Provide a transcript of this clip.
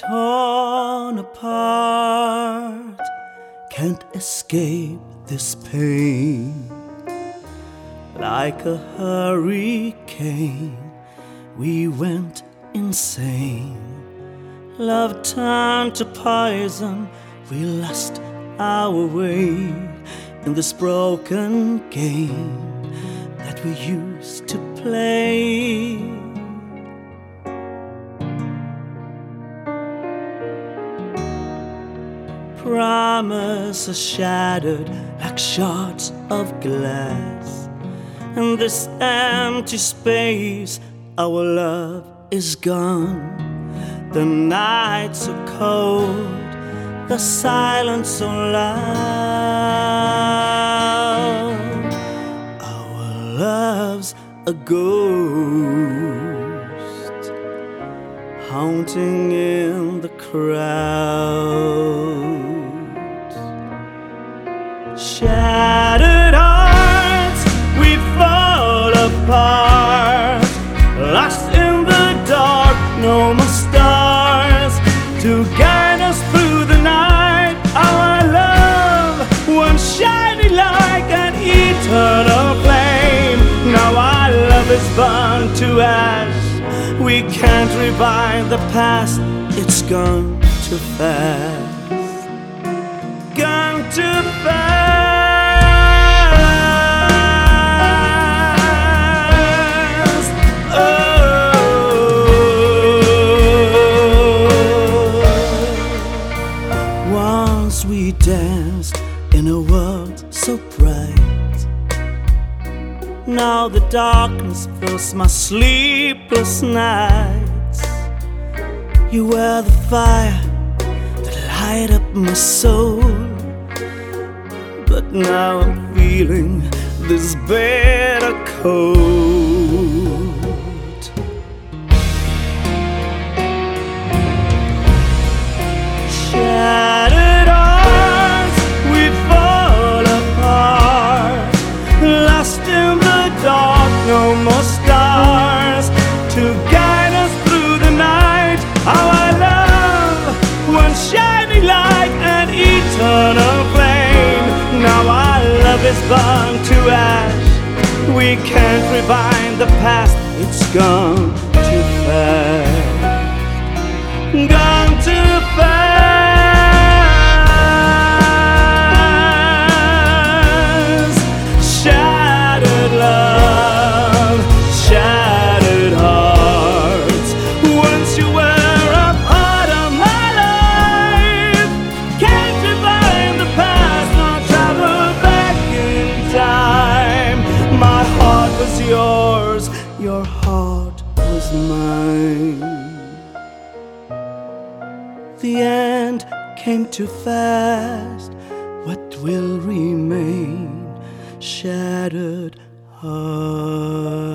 torn apart, can't escape this pain. Like a hurricane, we went insane. Love turned to poison, we lost our way in this broken game that we used to play. Promises shattered like shards of glass. In this empty space, our love is gone. The night so cold, the silence so loud. Our love's a ghost, haunting in the crowd. Shattered hearts, we fall apart, lost in the dark, no more stars to guide us through the night. Our love, once shining like an eternal flame, now our love is burned to ash. We can't revive the past, it's gone too fast. Gone too fast. Once we danced in a world so bright, now the darkness fills my sleepless nights. You were the fire that light up my soul, but now I'm feeling this bitter cold. Shattered hearts, we fall apart, lost in the dark, no more stars to guide us through the night. Our love, once shining like an eternal flame, now our love is burned to ash. We can't rewind the past, it's gone too fast. Gone too fast. Shattered love, shattered hearts. Once you were a part of my life, can't rewind the past, nor travel back in time. My heart was yours, your heart was mine. The end came too fast. What will remain? Shattered heart.